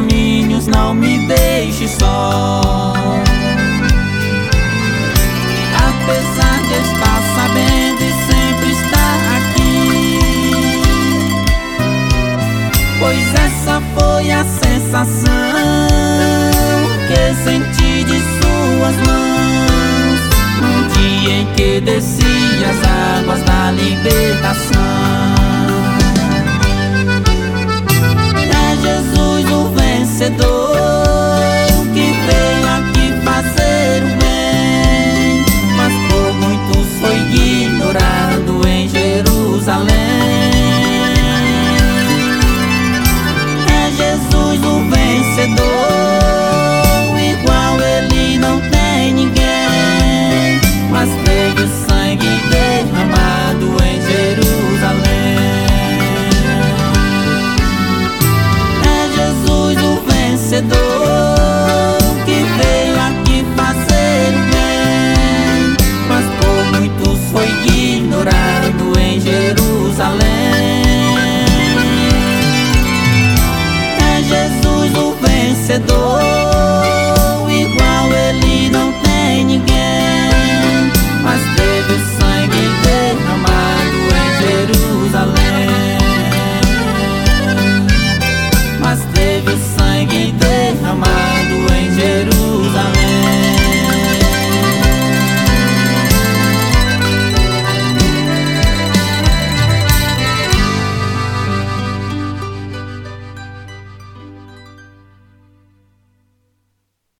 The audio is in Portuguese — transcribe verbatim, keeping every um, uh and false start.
caminhos, não me deixe só. Apesar de estar sabendo e sempre estar aqui, pois essa foi a sensação que senti de suas mãos no dia em que desci as águas da libertação. É Jesus o vencedor que veio aqui fazer o bem, mas por muitos foi ignorado em Jerusalém. É Jesus o vencedor, igual ele não tem ninguém, mas teve sangue derramado em Jerusalém. É Jesus o vencedor que veio aqui fazer o bem, mas por muitos foi ignorado em Jerusalém. É Jesus o vencedor